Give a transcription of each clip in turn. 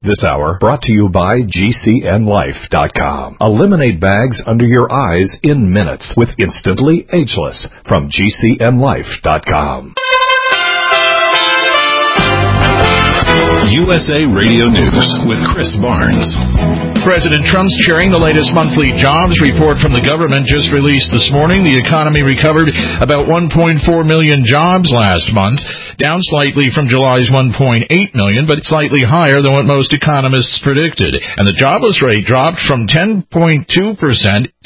This hour brought to you by GCNLife.com. Eliminate bags under your eyes in minutes with Instantly Ageless from GCNLife.com. USA Radio News with Chris Barnes. President Trump's chairing the latest monthly jobs report from the government just released this morning. The economy recovered about 1.4 million jobs last month, down slightly from July's 1.8 million, but slightly higher than what most economists predicted. And the jobless rate dropped from 10.2% to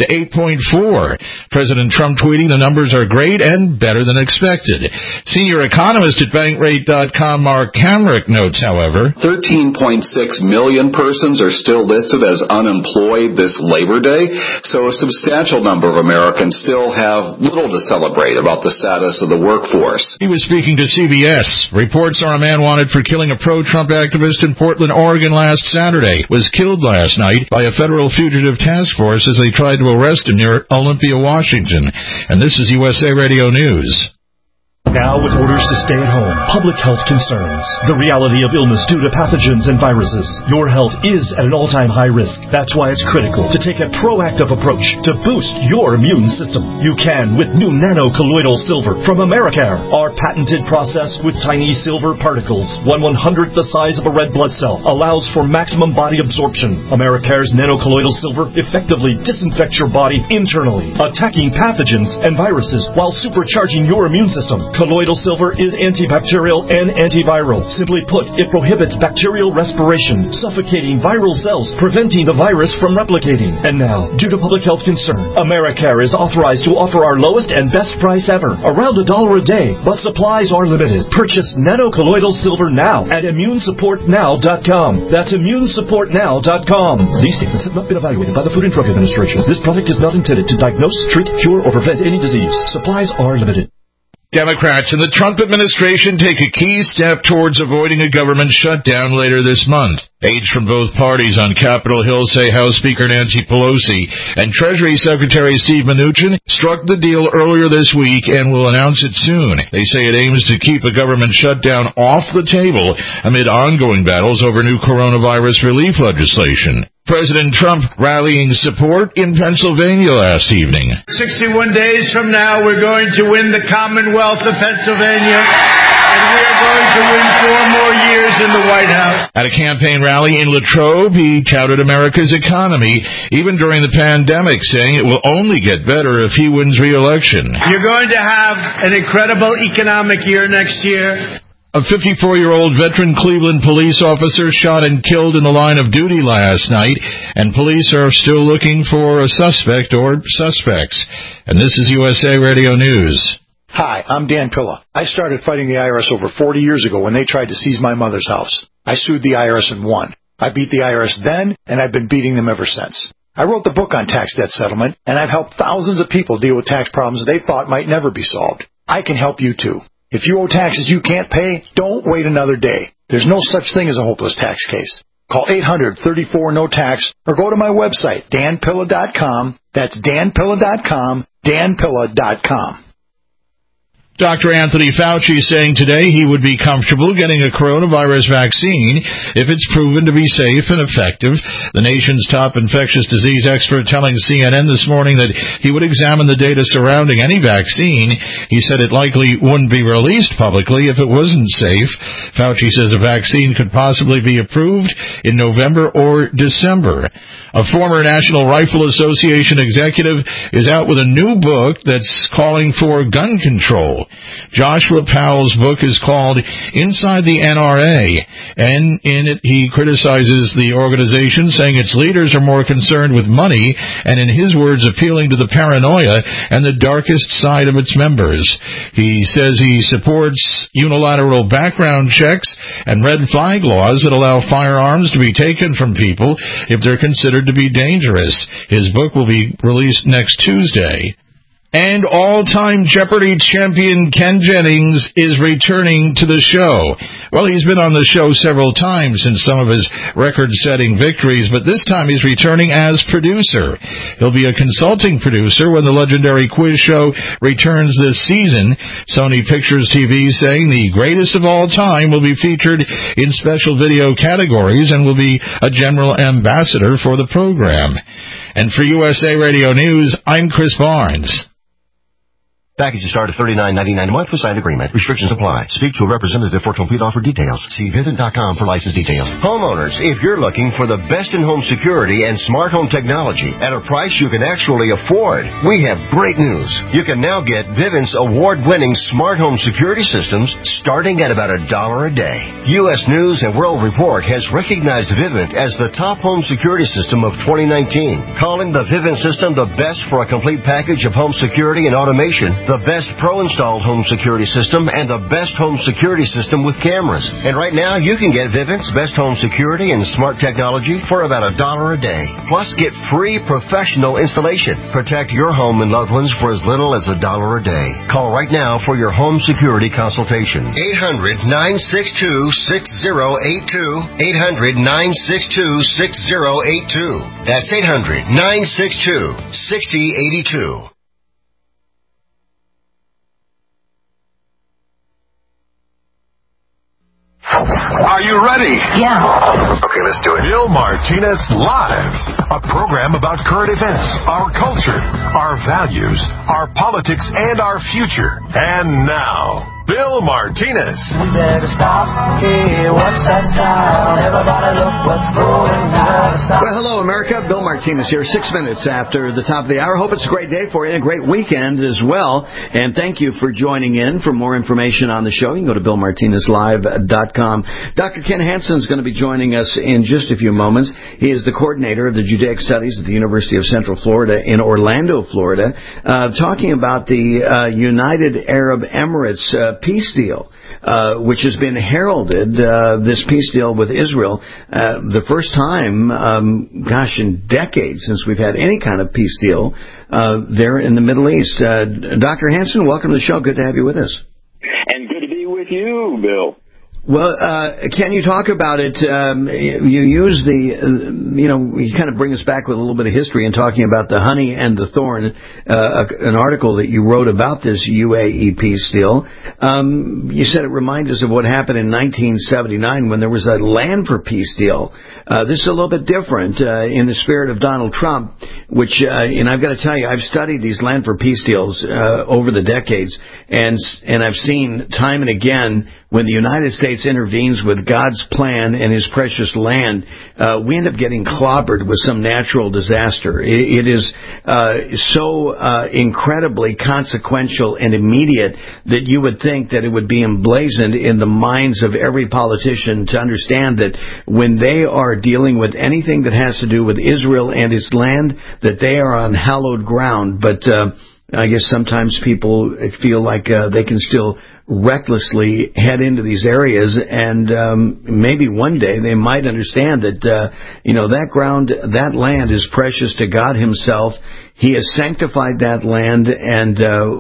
8.4%. President Trump tweeting the numbers are great and better than expected. Senior economist at Bankrate.com Mark Hamrick notes, however, 13.6 million persons are still listed as unemployed this Labor Day, so a substantial number of Americans still have little to celebrate about the status of the workforce. He was speaking to CBS. Reports are a man wanted for killing a pro-Trump activist in Portland, Oregon last Saturday was killed last night by a federal fugitive task force as they tried to arrest him near Olympia, Washington. And this is USA Radio News. Now with orders to stay at home, public health concerns, the reality of illness due to pathogens and viruses. Your health is at an all-time high risk. That's why it's critical to take a proactive approach to boost your immune system. You can with new nano-colloidal silver from Americare. Our patented process with tiny silver particles, 1/100th the size of a red blood cell, allows for maximum body absorption. Americare's nano-colloidal silver effectively disinfects your body internally, attacking pathogens and viruses while supercharging your immune system. Colloidal silver is antibacterial and antiviral. Simply put, it prohibits bacterial respiration, suffocating viral cells, preventing the virus from replicating. And now, due to public health concern, Americare is authorized to offer our lowest and best price ever, around $1 a day, but supplies are limited. Purchase nano-colloidal silver now at ImmuneSupportNow.com. That's ImmuneSupportNow.com. These statements have not been evaluated by the Food and Drug Administration. This product is not intended to diagnose, treat, cure, or prevent any disease. Supplies are limited. Democrats in the Trump administration take a key step towards avoiding a government shutdown later this month. Aides from both parties on Capitol Hill say House Speaker Nancy Pelosi and Treasury Secretary Steve Mnuchin struck the deal earlier this week and will announce it soon. They say it aims to keep a government shutdown off the table amid ongoing battles over new coronavirus relief legislation. President Trump rallying support in Pennsylvania last evening. 61 days from now, we're going to win the Commonwealth of Pennsylvania, and we are going to win 4 more years in the White House. At a campaign rally in Latrobe, he touted America's economy, even during the pandemic, saying it will only get better if he wins re-election. You're going to have an incredible economic year next year. A 54-year-old veteran Cleveland police officer shot and killed in the line of duty last night, and police are still looking for a suspect or suspects. And this is USA Radio News. Hi, I'm Dan Pilla. I started fighting the IRS over 40 years ago when they tried to seize my mother's house. I sued the IRS and won. I beat the IRS then, and I've been beating them ever since. I wrote the book on tax debt settlement, and I've helped thousands of people deal with tax problems they thought might never be solved. I can help you too. If you owe taxes you can't pay, don't wait another day. There's no such thing as a hopeless tax case. Call 800-34-NO-TAX or go to my website, danpilla.com. That's danpilla.com, danpilla.com. Dr. Anthony Fauci saying today he would be comfortable getting a coronavirus vaccine if it's proven to be safe and effective. The nation's top infectious disease expert telling CNN this morning that he would examine the data surrounding any vaccine. He said it likely wouldn't be released publicly if it wasn't safe. Fauci says a vaccine could possibly be approved in November or December. A former National Rifle Association executive is out with a new book that's calling for gun control. Joshua Powell's book is called Inside the NRA, and in it he criticizes the organization, saying its leaders are more concerned with money and, in his words, appealing to the paranoia and the darkest side of its members. He says he supports unilateral background checks and red flag laws that allow firearms to be taken from people if they're considered to be dangerous. His book will be released next Tuesday. And all-time Jeopardy champion Ken Jennings is returning to the show. Well, he's been on the show several times in some of his record-setting victories, but this time he's returning as producer. He'll be a consulting producer when the legendary quiz show returns this season. Sony Pictures TV saying the greatest of all time will be featured in special video categories and will be a general ambassador for the program. And for USA Radio News, I'm Chris Barnes. Packages start at $39.99 a month with site agreement. Restrictions apply. Speak to a representative for complete offer details. See Vivint.com for license details. Homeowners, if you're looking for the best in home security and smart home technology at a price you can actually afford, we have great news. You can now get Vivint's award-winning smart home security systems starting at about $1 a day. U.S. News and World Report has recognized Vivint as the top home security system of 2019, calling the Vivint system the best for a complete package of home security and automation, the best pro-installed home security system, and the best home security system with cameras. And right now, you can get Vivint's best home security and smart technology for about $1 a day. Plus, get free professional installation. Protect your home and loved ones for as little as $1 a day. Call right now for your home security consultation. 800-962-6082. 800-962-6082. That's 800-962-6082. Are you ready? Yeah. Okay, let's do it. Bill Martinez Live, a program about current events, our culture, our values, our politics, and our future. And now, Bill Martinez. We better stop. Hey, what's that sound? Everybody look what's going down. Well, hello, America. Bill Martinez here, 6 minutes after the top of the hour. Hope it's a great day for you and a great weekend as well. And thank you for joining in. For more information on the show, you can go to BillMartinezLive.com. Dr. Ken Hansen is going to be joining us in just a few moments. He is the coordinator of the Judaic Studies at the University of Central Florida in Orlando, Florida, talking about the United Arab Emirates peace deal, which has been heralded, this peace deal with Israel, the first time, in decades since we've had any kind of peace deal there in the Middle East. Dr. Hansen, welcome to the show. Good to have you with us. And good to be with you, Bill. Well, can you talk about it? You use you kind of bring us back with a little bit of history in talking about the honey and the thorn, an article that you wrote about this UAE peace deal. You said it reminds us of what happened in 1979 when there was a land for peace deal. This is a little bit different in the spirit of Donald Trump, which, and I've got to tell you, I've studied these land for peace deals over the decades, and I've seen time and again when the United States intervenes with God's plan and His precious land, we end up getting clobbered with some natural disaster. It is so incredibly consequential and immediate that you would think that it would be emblazoned in the minds of every politician to understand that when they are dealing with anything that has to do with Israel and its land, that they are on hallowed ground. But I guess sometimes people feel like they can still recklessly head into these areas, and maybe one day they might understand that that ground, that land is precious to God Himself. He has sanctified that land, and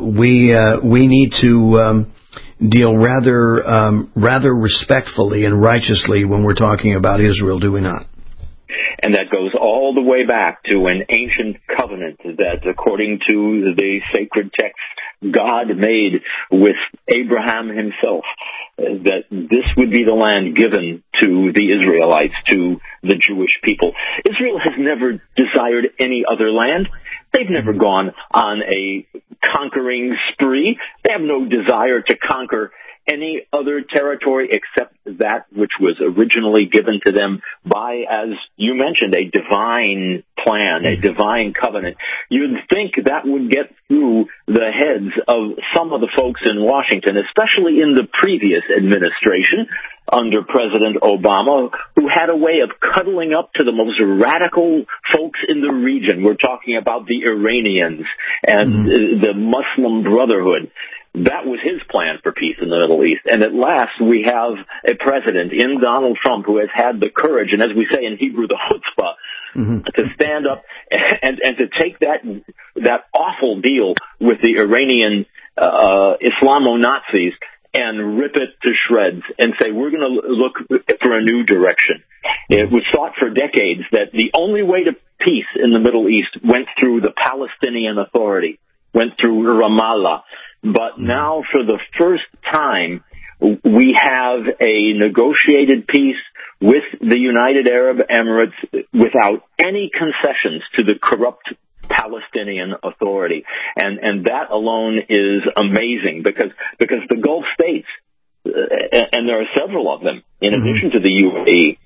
we need to deal rather respectfully and righteously when we're talking about Israel, do we not? And that goes all the way back to an ancient covenant that, according to the sacred text, God made with Abraham himself, that this would be the land given to the Israelites, to the Jewish people. Israel has never desired any other land. They've never gone on a conquering spree. They have no desire to conquer any other territory except that which was originally given to them by, as you mentioned, a divine plan, a divine covenant. You'd think that would get through the heads of some of the folks in Washington, especially in the previous administration under President Obama, who had a way of cuddling up to the most radical folks in the region. We're talking about the Iranians and the Muslim Brotherhood. That was his plan for peace in the Middle East. And at last, we have a president in Donald Trump who has had the courage, and as we say in Hebrew, the chutzpah, to stand up and to take that awful deal with the Iranian Islamo-Nazis and rip it to shreds and say, we're going to look for a new direction. It was thought for decades that the only way to peace in the Middle East went through the Palestinian Authority, went through Ramallah. But now, for the first time, we have a negotiated peace with the United Arab Emirates without any concessions to the corrupt Palestinian Authority. And that alone is amazing because the Gulf states, and there are several of them, in addition to the UAE,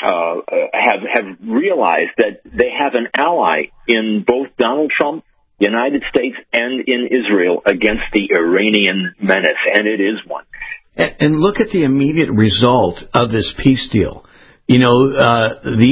have realized that they have an ally in both Donald Trump, United States, and in Israel against the Iranian menace, and it is one. And look at the immediate result of this peace deal. You know, the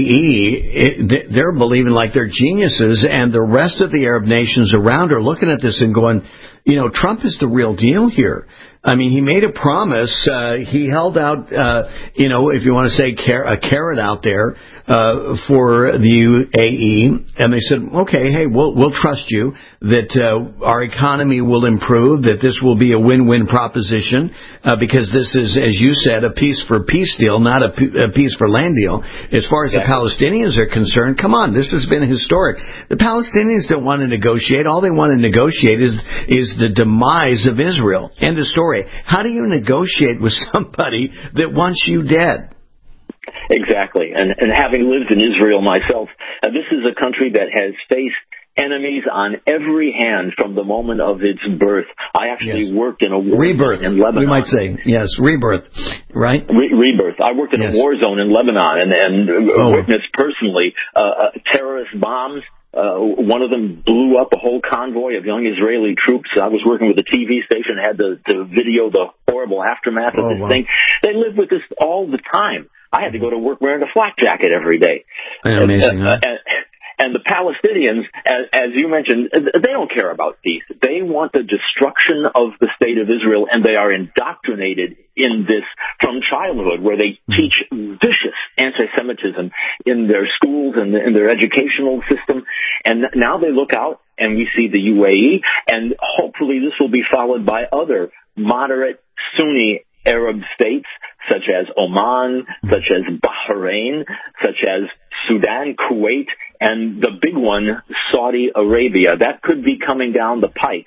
UAE, they're believing like they're geniuses, and the rest of the Arab nations around are looking at this and going, you know, Trump is the real deal here. I mean, he made a promise. He held out, you know, if you want to say a carrot out there for the UAE, and they said, okay, hey, we'll trust you that our economy will improve, that this will be a win-win proposition, because this is, as you said, a peace for peace deal, not a peace for land deal. As far as the Palestinians are concerned, come on, this has been historic. The Palestinians don't want to negotiate. All they want to negotiate is the demise of Israel. End of story. How do you negotiate with somebody that wants you dead? Exactly. And having lived in Israel myself, this is a country that has faced enemies on every hand from the moment of its birth. I actually worked in a war zone in Lebanon. We might say, yes, rebirth, right? Rebirth. I worked in a war zone in Lebanon and witnessed personally terrorist bombs. One of them blew up a whole convoy of young Israeli troops. I was working with a TV station, had to video the horrible aftermath of this thing. They live with this all the time. I had to go to work wearing a flak jacket every day. Amazing, huh? And the Palestinians, as you mentioned, they don't care about peace. They want the destruction of the state of Israel, and they are indoctrinated in this from childhood, where they teach vicious anti-Semitism in their schools and in their educational system. And now they look out, and we see the UAE, and hopefully this will be followed by other moderate Sunni Arab states, such as Oman, such as Bahrain, such as Sudan, Kuwait, and the big one, Saudi Arabia. That could be coming down the pike.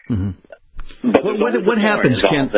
But what happens, Ken?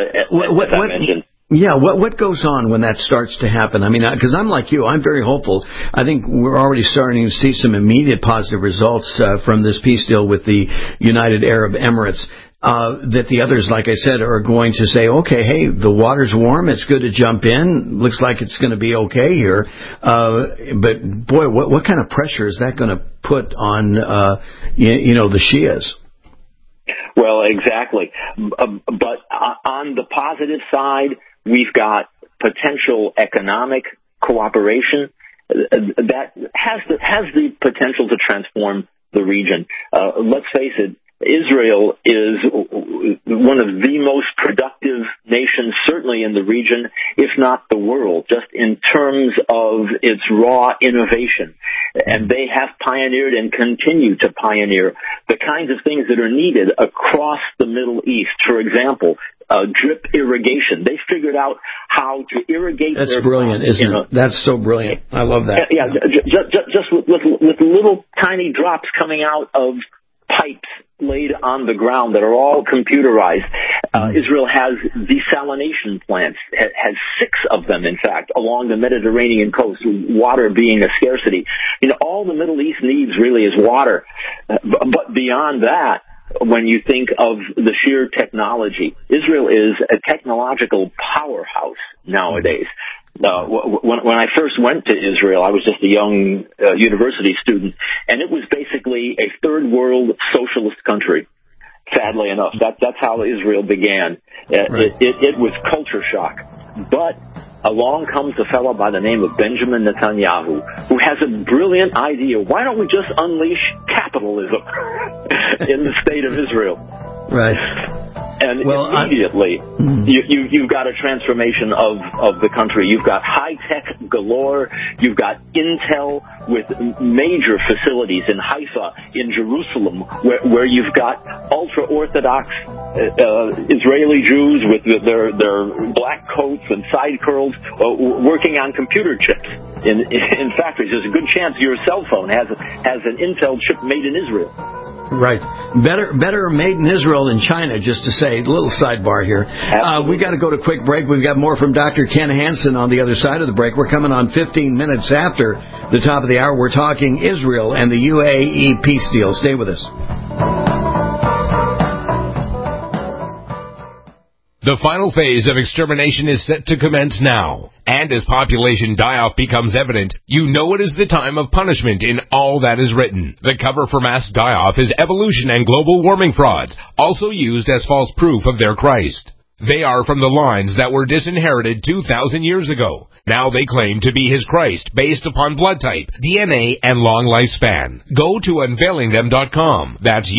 What goes on when that starts to happen? I mean, because I'm like you, I'm very hopeful. I think we're already starting to see some immediate positive results from this peace deal with the United Arab Emirates. That the others, like I said, are going to say, okay, hey, the water's warm, it's good to jump in, looks like it's going to be okay here. But boy, what kind of pressure is that going to put on, the Shias? Well, exactly. But on the positive side, we've got potential economic cooperation that has the potential to transform the region. Let's face it, Israel is one of the most productive nations, certainly in the region, if not the world, just in terms of its raw innovation. And they have pioneered and continue to pioneer the kinds of things that are needed across the Middle East. For example, drip irrigation. They figured out how to irrigate. That's brilliant, isn't it? That's so brilliant. I love that. Yeah, just with little tiny drops coming out of pipes laid on the ground that are all computerized. Israel has desalination plants, has 6 of them, in fact, along the Mediterranean coast, water being a scarcity. All the Middle East needs really is water. But beyond that, when you think of the sheer technology, Israel is a technological powerhouse nowadays. When I first went to Israel, I was just a young university student, and it was basically a third world socialist country. Sadly enough, that's how Israel began. Right. It was culture shock. But along comes a fellow by the name of Benjamin Netanyahu, who has a brilliant idea. Why don't we just unleash capitalism in the state of Israel? Right. And immediately, you've got a transformation of the country. You've got high-tech galore. You've got Intel with major facilities in Haifa, in Jerusalem, where you've got ultra-Orthodox Israeli Jews with their black coats and side curls working on computer chips in factories. There's a good chance your cell phone has an Intel chip made in Israel. Right. Better made in Israel than China, just to say. A little sidebar here. We got to go to a quick break. We've got more from Dr. Ken Hansen on the other side of the break. We're coming on 15 minutes after the top of the hour. We're talking Israel and the UAE peace deal. Stay with us. The final phase of extermination is set to commence now. And as population die-off becomes evident, you know it is the time of punishment in all that is written. The cover for mass die-off is evolution and global warming frauds, also used as false proof of their Christ. They are from the lines that were disinherited 2,000 years ago. Now they claim to be his Christ based upon blood type, DNA, and long lifespan. Go to unveilingthem.com. That's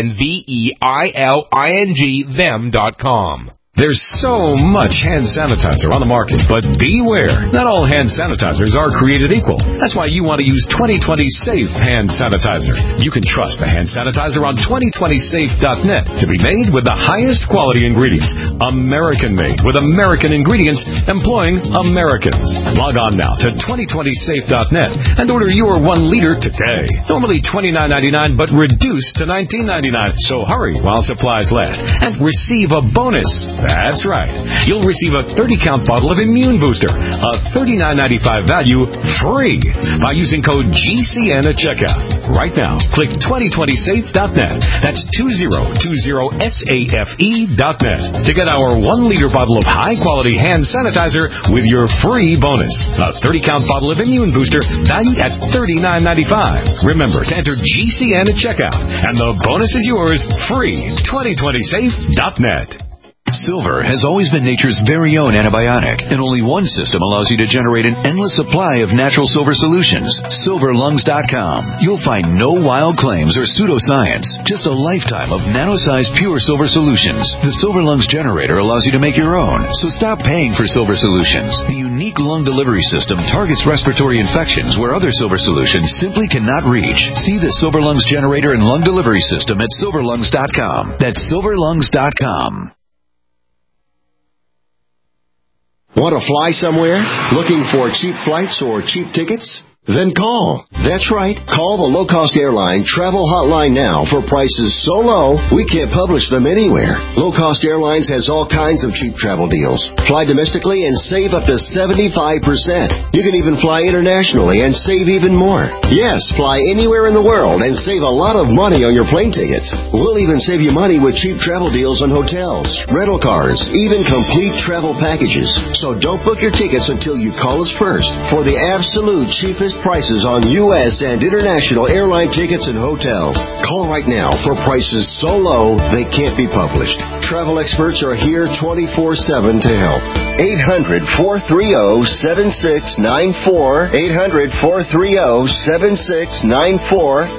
UNVEILING them.com. There's so much hand sanitizer on the market, but beware. Not all hand sanitizers are created equal. That's why you want to use 2020 Safe Hand Sanitizer. You can trust the hand sanitizer on 2020safe.net to be made with the highest quality ingredients. American-made with American ingredients employing Americans. Log on now to 2020safe.net and order your 1 liter today. Normally $29.99, but reduced to $19.99. So hurry while supplies last and receive a bonus. That's right. You'll receive a 30-count bottle of Immune Booster, a $39.95 value, free by using code GCN at checkout. Right now, click 2020safe.net. That's 2020safe.net to get our 1 liter bottle of high-quality hand sanitizer with your free bonus. A 30-count bottle of Immune Booster valued at $39.95. Remember to enter GCN at checkout, and the bonus is yours free. 2020safe.net. Silver has always been nature's very own antibiotic, and only one system allows you to generate an endless supply of natural silver solutions. SilverLungs.com. You'll find no wild claims or pseudoscience, just a lifetime of nano-sized pure silver solutions. The Silver Lungs generator allows you to make your own, so stop paying for silver solutions. The unique lung delivery system targets respiratory infections where other silver solutions simply cannot reach. See the Silver Lungs generator and lung delivery system at SilverLungs.com. That's SilverLungs.com. Want to fly somewhere? Looking for cheap flights or cheap tickets? Then call. That's right. Call the low-cost airline travel hotline now for prices so low we can't publish them anywhere. Low-cost airlines has all kinds of cheap travel deals. Fly domestically and save up to 75%. You can even fly internationally and save even more. Yes, fly anywhere in the world and save a lot of money on your plane tickets. We'll even save you money with cheap travel deals on hotels, rental cars, even complete travel packages. So don't book your tickets until you call us first for the absolute cheapest prices on U.S. and international airline tickets and hotels. Call right now for prices so low they can't be published. Travel experts are here 24/7 to help. 800-430-7694. 800-430-7694.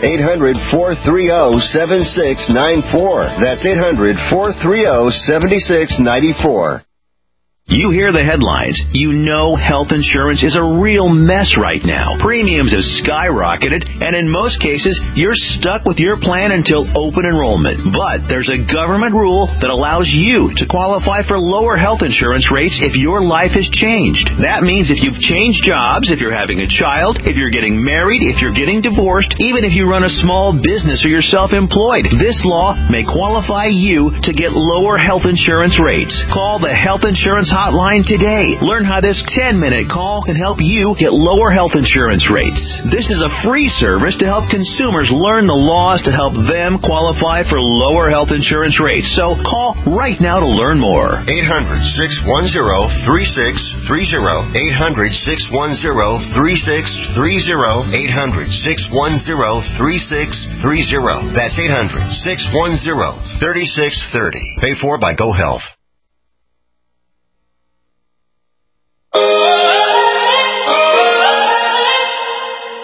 800-430-7694. That's 800-430-7694. You hear the headlines. You know health insurance is a real mess right now. Premiums have skyrocketed, and in most cases, you're stuck with your plan until open enrollment. But there's a government rule that allows you to qualify for lower health insurance rates if your life has changed. That means if you've changed jobs, if you're having a child, if you're getting married, if you're getting divorced, even if you run a small business or you're self-employed, this law may qualify you to get lower health insurance rates. Call the Health Insurance Hotline today. Learn how this 10-minute call can help you get lower health insurance rates. This is a free service to help consumers learn the laws to help them qualify for lower health insurance rates. So call right now to learn more. 800-610-3630. 800-610-3630. 800-610-3630. That's 800-610-3630. Paid for by Go Health.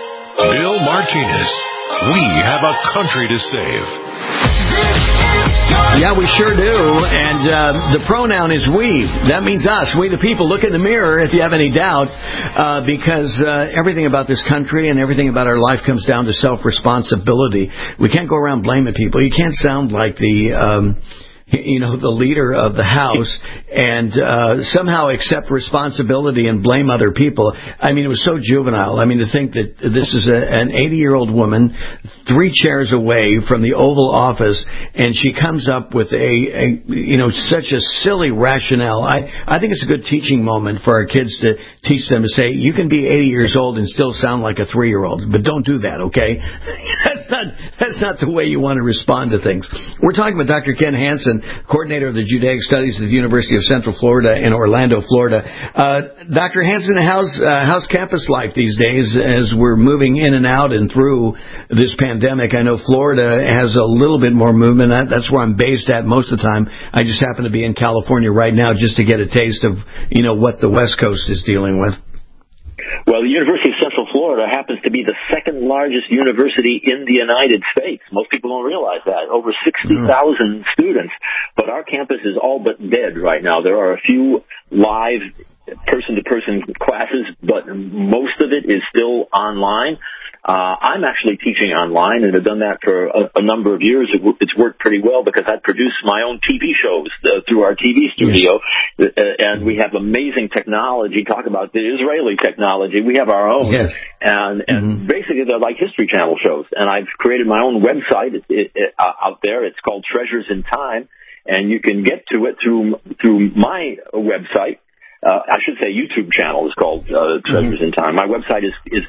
Bill Martinez. We have a country to save. Yeah, we sure do. And the pronoun is we. That means us. We the people. Look in the mirror if you have any doubt, because everything about this country and everything about our life comes down to self-responsibility. We can't go around blaming people. You can't sound like the leader of the House and somehow accept responsibility and blame other people. I mean, it was so juvenile. I mean, to think that this is an 80-year-old woman 3 chairs away from the Oval Office, and she comes up with such a silly rationale. I think it's a good teaching moment for our kids to teach them to say, you can be 80 years old and still sound like a 3-year-old, but don't do that, okay? That's not the way you want to respond to things. We're talking with Dr. Ken Hansen, coordinator of the Judaic Studies at the University of Central Florida in Orlando, Florida. Dr. Hansen, how's campus life these days as we're moving in and out and through this pandemic? I know Florida has a little bit more movement. That's where I'm based at most of the time. I just happen to be in California right now just to get a taste of, what the West Coast is dealing with. Well, the University of Central Florida happens to be the second largest university in the United States. Most people don't realize that. Over 60,000 students. But our campus is all but dead right now. There are a few live person-to-person classes, but most of it is still online. I'm actually teaching online and have done that for a number of years. It's worked pretty well because I produce my own TV shows through our TV studio, and we have amazing technology. Talk about the Israeli technology. We have our own, and basically they're like History Channel shows. And I've created my own website out there. It's called Treasures in Time, and you can get to it through my website. I should say YouTube channel is called Treasures in Time. My website is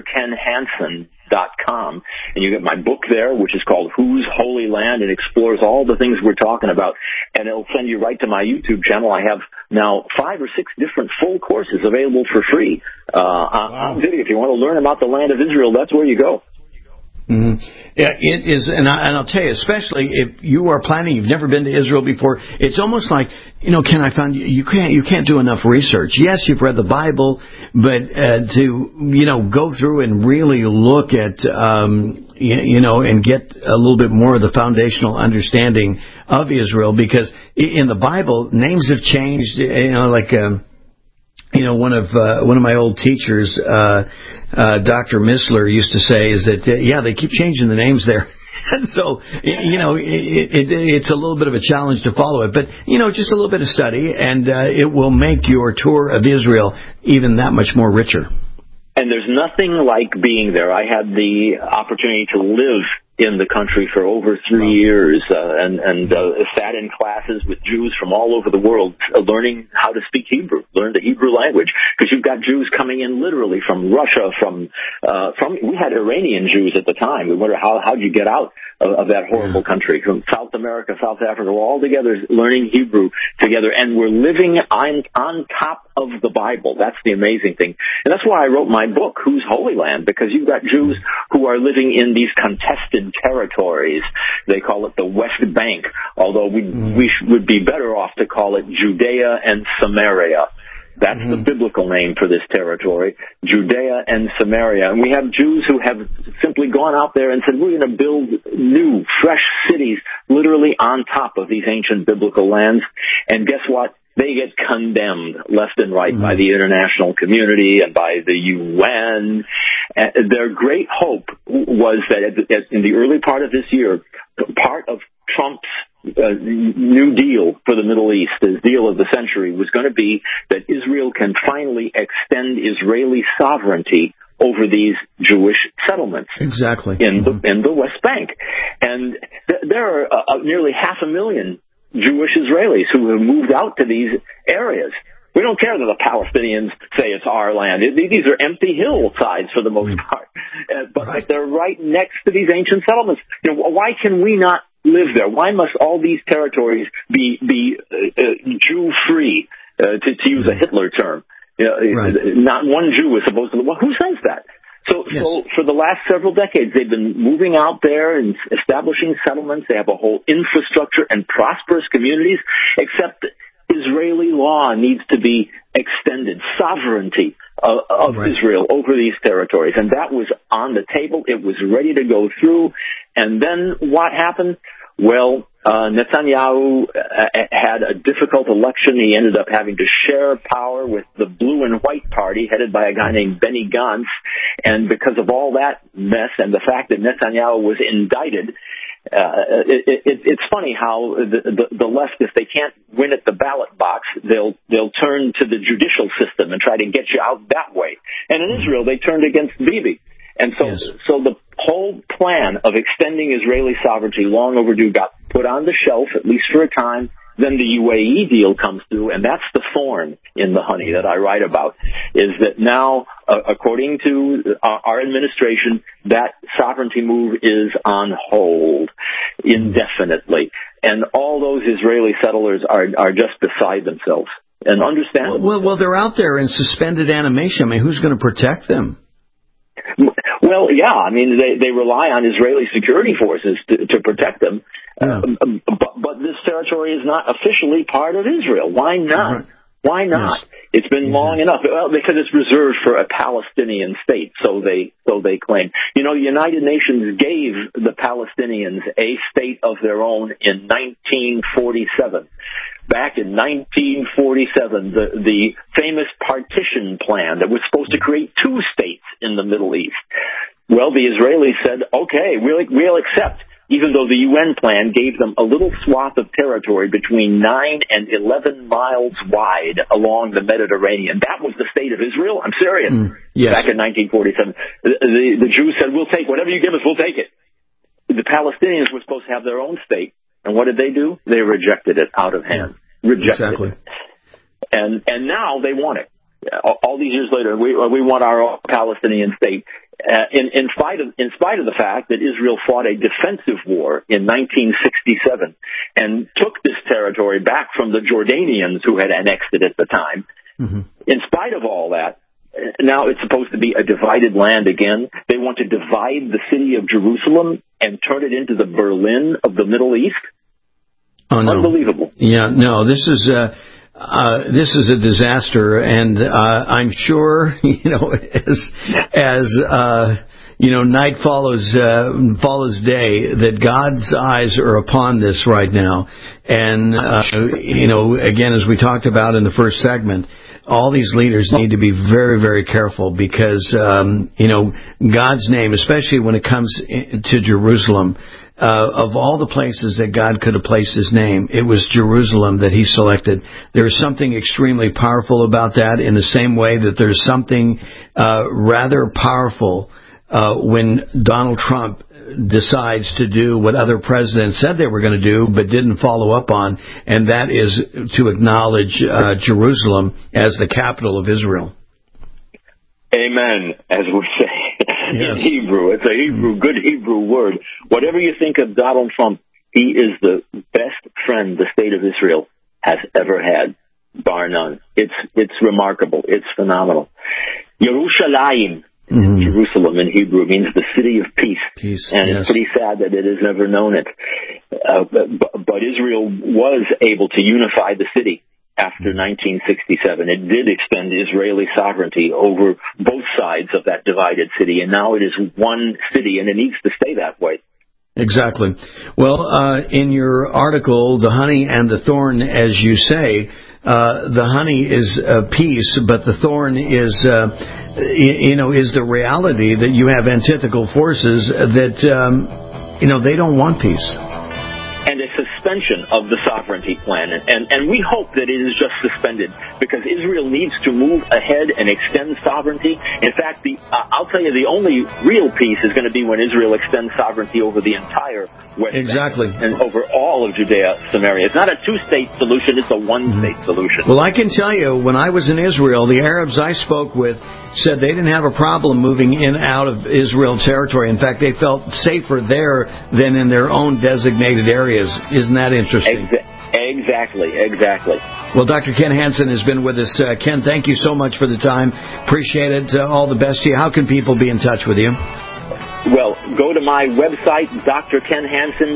drkenhansen.com, and you get my book there, which is called Whose Holy Land, and explores all the things we're talking about, and it'll send you right to my YouTube channel. I have now 5 or 6 different full courses available for free on video. If you want to learn about the land of Israel, that's where you go. Mm-hmm. Yeah, it is, and I'll tell you, especially if you are planning, you've never been to Israel before, it's almost like, Ken, I found you can't do enough research. Yes, you've read the Bible, but to go through and really look at and get a little bit more of the foundational understanding of Israel, because in the Bible names have changed. One of my old teachers, Dr. Missler, used to say is that, they keep changing the names there. And so, it's a little bit of a challenge to follow it. But, just a little bit of study, and it will make your tour of Israel even that much more richer. And there's nothing like being there. I had the opportunity to live in the country for over 3 years, and sat in classes with Jews from all over the world, learning how to speak Hebrew, learn the Hebrew language, because you've got Jews coming in literally from Russia, from we had Iranian Jews at the time. We wondered how'd you get out of that horrible country, from South America, South Africa. We're all together learning Hebrew together, and we're living on top of the Bible. That's the amazing thing. And that's why I wrote my book, Whose Holy Land, because you've got Jews who are living in these contested territories. They call it the West Bank, although we would be better off to call it Judea and Samaria. That's the biblical name for this territory, Judea and Samaria. And we have Jews who have simply gone out there and said, we're going to build new, fresh cities literally on top of these ancient biblical lands. And guess what? They get condemned left and right by the international community and by the UN. Their great hope was that in the early part of this year, part of Trump's New Deal for the Middle East, his deal of the century, was going to be that Israel can finally extend Israeli sovereignty over these Jewish settlements. Exactly. In the West Bank. And there are nearly 500,000 Jewish Israelis who have moved out to these areas. We don't care that the Palestinians say it's our land. These are empty hillsides for the most part. But they're right next to these ancient settlements. Why can we not live there? Why must all these territories be Jew-free, to use a Hitler term? Not one Jew is supposed to live. Well, who says that? So for the last several decades, they've been moving out there and establishing settlements. They have a whole infrastructure and prosperous communities, except Israeli law needs to be extended, sovereignty of Israel over these territories. And that was on the table. It was ready to go through. And then what happened? Well, Netanyahu had a difficult election. He ended up having to share power with the Blue and White Party, headed by a guy named Benny Gantz. And because of all that mess and the fact that Netanyahu was indicted, it's funny how the left, if they can't win at the ballot box, they'll turn to the judicial system and try to get you out that way. And in Israel, they turned against Bibi. And so the whole plan of extending Israeli sovereignty, long overdue, got put on the shelf, at least for a time. Then the UAE deal comes through, and that's the thorn in the honey that I write about, is that now, according to our administration, that sovereignty move is on hold indefinitely. And all those Israeli settlers are just beside themselves. And understand. Well, they're out there in suspended animation. I mean, who's going to protect them? Well, yeah, I mean, they rely on Israeli security forces to protect them. Yeah. But this territory is not officially part of Israel. Why not? Right. Why not? Yes. It's been long enough. Well, because it's reserved for a Palestinian state, so they claim. You know, the United Nations gave the Palestinians a state of their own in 1947. Back in 1947, the famous partition plan that was supposed to create two states in the Middle East. Well, the Israelis said, okay, we'll accept, even though the UN plan gave them a little swath of territory between 9 and 11 miles wide along the Mediterranean. That was the state of Israel. I'm serious. Yes. Back in 1947. The Jews said, we'll take whatever you give us, we'll take it. The Palestinians were supposed to have their own state. And what did they do? They rejected it out of hand. Rejected it. And now they want it. All these years later, we want our own Palestinian state. In spite of the fact that Israel fought a defensive war in 1967 and took this territory back from the Jordanians who had annexed it at the time. Mm-hmm. In spite of all that, now it's supposed to be a divided land again. They want to divide the city of Jerusalem and turn it into the Berlin of the Middle East. Oh, no. Unbelievable. Yeah, no, this is a disaster, and I'm sure, as night follows day, that God's eyes are upon this right now. And again, as we talked about in the first segment, all these leaders need to be very, very careful because God's name, especially when it comes to Jerusalem. Of all the places that God could have placed His name, it was Jerusalem that He selected. There is something extremely powerful about that, in the same way that there's something rather powerful when Donald Trump decides to do what other presidents said they were going to do but didn't follow up on, and that is to acknowledge Jerusalem as the capital of Israel. Amen, as we say. Yes. In Hebrew. It's a good Hebrew word. Whatever you think of Donald Trump, he is the best friend the state of Israel has ever had, bar none. It's remarkable. It's phenomenal. Yerushalayim, Jerusalem in Hebrew, means the city of peace. And it's pretty sad that it has never known it. But Israel was able to unify the city. After 1967, it did extend Israeli sovereignty over both sides of that divided city, and now it is one city, and it needs to stay that way. Exactly. Well, in your article, The Honey and the Thorn, as you say, the honey is peace, but the thorn is the reality that you have antithetical forces that, they don't want peace. And a suspension of the sovereignty plan. And we hope that it is just suspended, because Israel needs to move ahead and extend sovereignty. In fact, I'll tell you, the only real peace is going to be when Israel extends sovereignty over the entire West Bank and over all of Judea, Samaria. It's not a two-state solution, it's a one-state solution. Well, I can tell you, when I was in Israel, the Arabs I spoke with said they didn't have a problem moving in and out of Israel territory. In fact, they felt safer there than in their own designated areas. Isn't that interesting? Exactly. Well, Dr. Ken Hansen has been with us. Ken, thank you so much for the time. Appreciate it. All the best to you. How can people be in touch with you? Well, go to my website, Dr. Ken Hansen,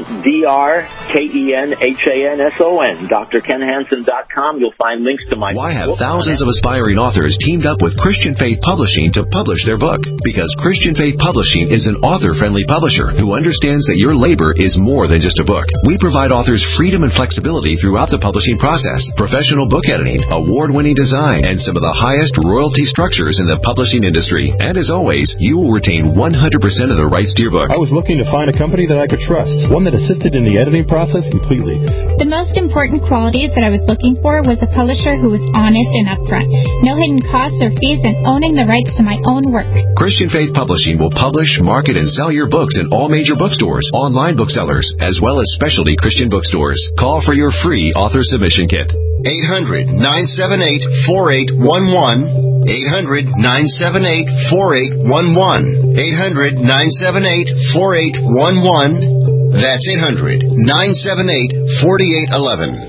DrKenHanson, drkenhanson.com. You'll find links to my Why have book. thousands of aspiring authors teamed up with Christian Faith Publishing to publish their book? Because Christian Faith Publishing is an author-friendly publisher who understands that your labor is more than just a book. We provide authors freedom and flexibility throughout the publishing process, professional book editing, award-winning design, and some of the highest royalty structures in the publishing industry. And as always, you will retain 100% of the rights to your book. I was looking to find a company that I could trust, one that assisted in the editing process completely. The most important qualities that I was looking for was a publisher who was honest and upfront, no hidden costs or fees, and owning the rights to my own work. Christian Faith Publishing will publish, market, and sell your books in all major bookstores, online booksellers, as well as specialty Christian bookstores. Call for your free author submission kit. 800-978-4811. 800-978-4811. 800-978-4811. That's 800-978-4811.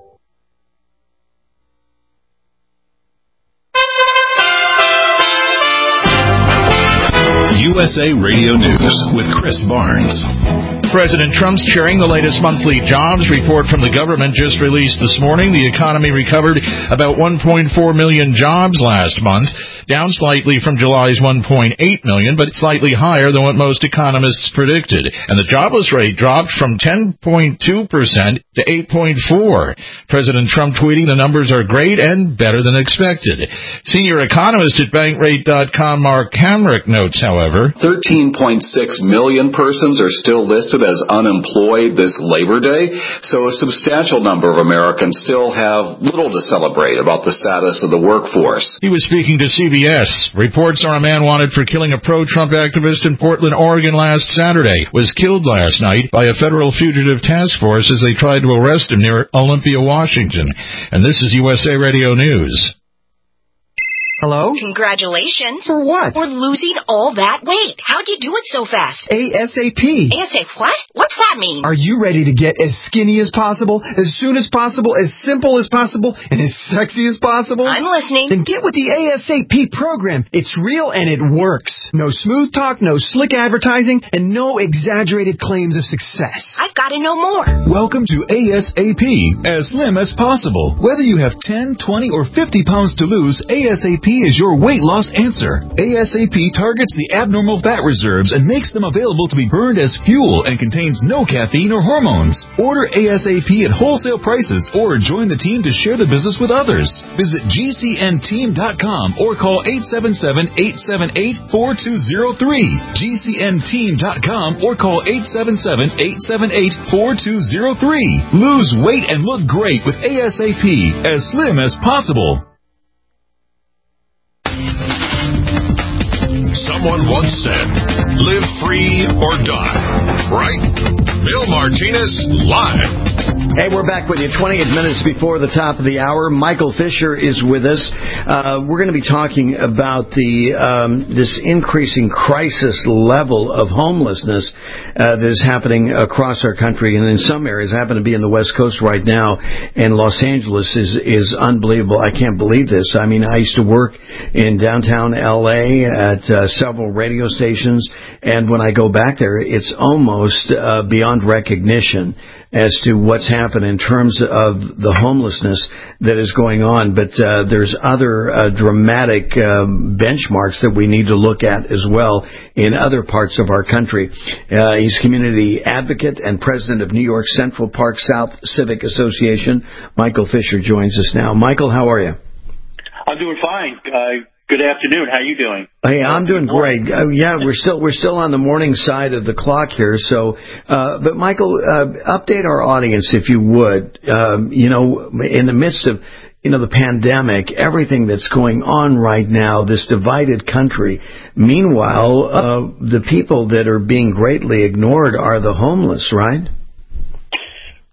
USA Radio News with Chris Barnes. President Trump's chairing the latest monthly jobs report from the government just released this morning. The economy recovered about 1.4 million jobs last month, down slightly from July's 1.8 million, but slightly higher than what most economists predicted. And the jobless rate dropped from 10.2% to 8.4%. President Trump tweeting, "The numbers are great and better than expected." Senior economist at Bankrate.com, Mark Hamrick, notes, however, 13.6 million persons are still listed as unemployed this Labor Day, so a substantial number of Americans still have little to celebrate about the status of the workforce. He was speaking to CBS. Reports are a man wanted for killing a pro-Trump activist in Portland, Oregon last Saturday was killed last night by a federal fugitive task force as they tried to arrest him near Olympia, Washington. And this is USA Radio News. Hello? Congratulations. For what? For losing all that weight. How'd you do it so fast? ASAP. ASAP what? What's that mean? Are you ready to get as skinny as possible, as soon as possible, as simple as possible, and as sexy as possible? I'm listening. Then get with the ASAP program. It's real and it works. No smooth talk, no slick advertising, and no exaggerated claims of success. I've got to know more. Welcome to ASAP, as slim as possible. Whether you have 10, 20, or 50 pounds to lose, ASAP is your weight loss answer. ASAP targets the abnormal fat reserves and makes them available to be burned as fuel and contains no caffeine or hormones. Order ASAP at wholesale prices or join the team to share the business with others. Visit GCNteam.com or call 877-878-4203. GCNteam.com or call 877-878-4203. Lose weight and look great with ASAP, as slim as possible. Someone once said, live free or die. Right? Bill Martinez, live. Hey, we're back with you 28 minutes before the top of the hour. Michael Fisher is with us. We're going to be talking about this increasing crisis level of homelessness that is happening across our country, and in some areas. I happen to be in the West Coast right now, and Los Angeles is unbelievable. I can't believe this. I mean, I used to work in downtown L.A. at several radio stations, and when I go back there, it's almost beyond recognition as to what's happened in terms of the homelessness that is going on. But there's other dramatic benchmarks that we need to look at as well in other parts of our country. He's community advocate and president of New York Central Park South Civic Association. Michael Fisher joins us now. Michael, how are you? I'm doing fine. Good afternoon. How are you doing? Hey, I'm doing great. Yeah, we're still on the morning side of the clock here. So, but Michael, update our audience if you would. In the midst of the pandemic, everything that's going on right now, this divided country. Meanwhile, the people that are being greatly ignored are the homeless, right?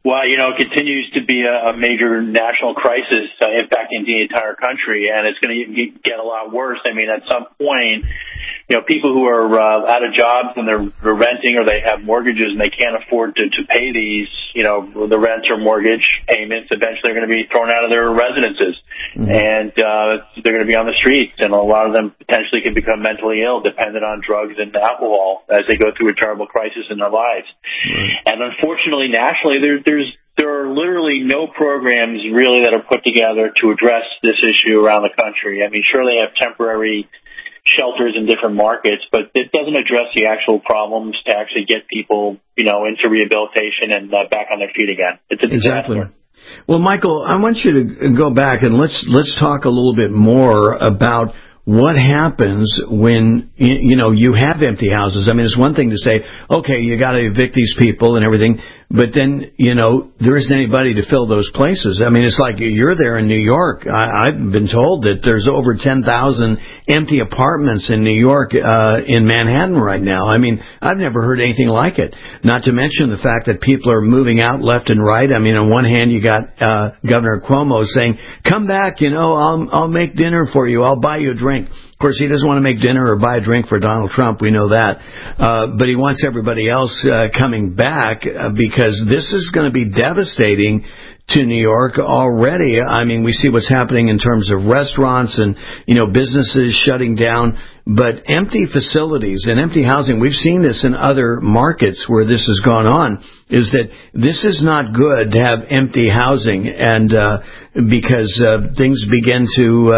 Well, it continues to be a major national crisis impacting the entire country, and it's going to get a lot worse. I mean, at some point, people who are out of jobs and they're renting or they have mortgages and they can't afford to pay these, the rent or mortgage payments, eventually are going to be thrown out of their residences. Mm-hmm. And they're going to be on the streets, and a lot of them potentially can become mentally ill, dependent on drugs and alcohol as they go through a terrible crisis in their lives. Mm-hmm. And unfortunately, nationally, there are literally no programs really that are put together to address this issue around the country. I mean, sure, they have temporary shelters in different markets, but it doesn't address the actual problems to actually get people, into rehabilitation and back on their feet again. It's a disaster. Exactly. Well, Michael, I want you to go back and let's talk a little bit more about what happens when, you have empty houses. I mean, it's one thing to say, okay, you got to evict these people and everything, but then, there isn't anybody to fill those places. I mean, it's like you're there in New York. I've been told that there's over 10,000 empty apartments in New York, in Manhattan right now. I mean, I've never heard anything like it. Not to mention the fact that people are moving out left and right. I mean, on one hand, you got, Governor Cuomo saying, come back, I'll make dinner for you. I'll buy you a drink. Of course, he doesn't want to make dinner or buy a drink for Donald Trump. We know that. But he wants everybody else coming back because this is going to be devastating to New York already. I mean, we see what's happening in terms of restaurants and, businesses shutting down. But empty facilities and empty housing, we've seen this in other markets where this has gone on, is that this is not good to have empty housing, and because things begin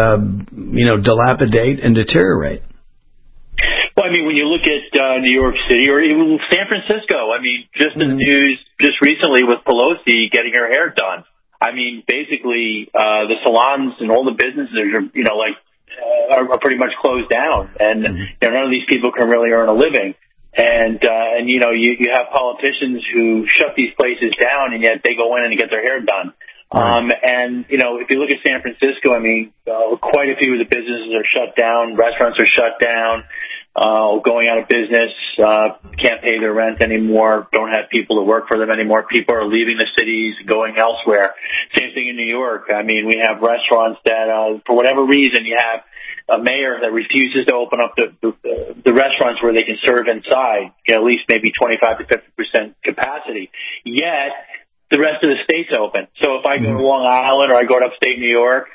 to, dilapidate and deteriorate. Well, I mean, when you look at New York City or even San Francisco, I mean, just in the news just recently with Pelosi getting her hair done. I mean, basically, the salons and all the businesses are, are pretty much closed down, and none of these people can really earn a living. And you have politicians who shut these places down, and yet they go in and get their hair done. And if you look at San Francisco, I mean, quite a few of the businesses are shut down, restaurants are shut down, going out of business, can't pay their rent anymore, don't have people to work for them anymore. People are leaving the cities, going elsewhere. Same thing in New York. I mean, we have restaurants that, for whatever reason, you have a mayor that refuses to open up the restaurants where they can serve inside, at least maybe 25 to 50% capacity. Yet, the rest of the state's open. So if I go to Long Island or I go to upstate New York,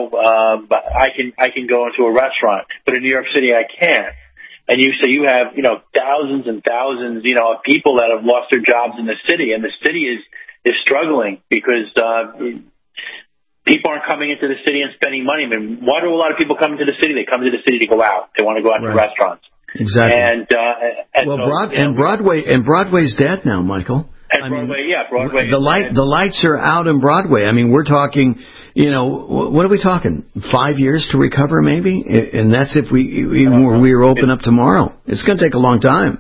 I can go into a restaurant. But in New York City, I can't. And you have, thousands and thousands, of people that have lost their jobs in the city, and the city is struggling because, people aren't coming into the city and spending money. I mean, why do a lot of people come into the city? They come to the city to go out. They want to go out to restaurants. Exactly. Broadway's dead now, Michael. Broadway. The lights are out in Broadway. I mean, we're talking, what are we talking? 5 years to recover, maybe? And that's if we were open up tomorrow. It's going to take a long time.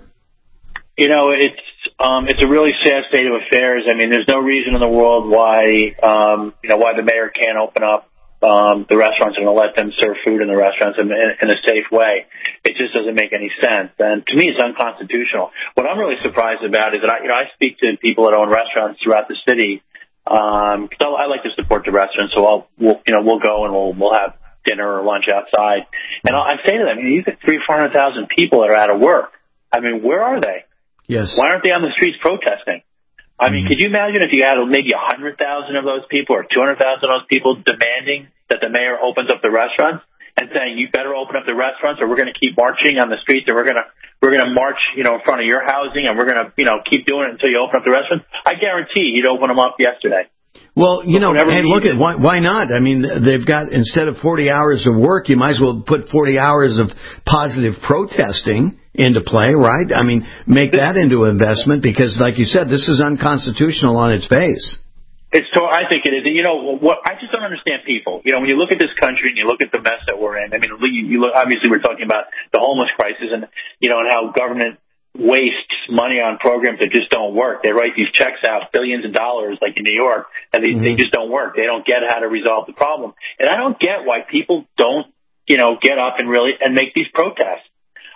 It's a really sad state of affairs. I mean, there's no reason in the world why the mayor can't open up the restaurants and let them serve food in the restaurants in a safe way. It just doesn't make any sense. And to me, it's unconstitutional. What I'm really surprised about is that I speak to people that own restaurants throughout the city. So I like to support the restaurants, so we'll go and we'll have dinner or lunch outside. And I say to them, you've got 300,000 people that are out of work. I mean, where are they? Yes. Why aren't they on the streets protesting? I mean, could you imagine if you had maybe 100,000 of those people or 200,000 of those people demanding that the mayor opens up the restaurants and saying, you better open up the restaurants or we're going to keep marching on the streets and we're going to march, in front of your housing and we're going to, keep doing it until you open up the restaurants? I guarantee you'd open them up yesterday. Well, hey, look at why not? I mean, they've got, instead of 40 hours of work, you might as well put 40 hours of positive protesting into play, right? I mean, make that into an investment because, like you said, this is unconstitutional on its face. I think it is. I just don't understand people. When you look at this country and you look at the mess that we're in, I mean, obviously we're talking about the homeless crisis and, and how government wastes money on programs that just don't work. They write these checks out, billions of dollars, like in New York, and they just don't work. They don't get how to resolve the problem. And I don't get why people don't, get up and make these protests.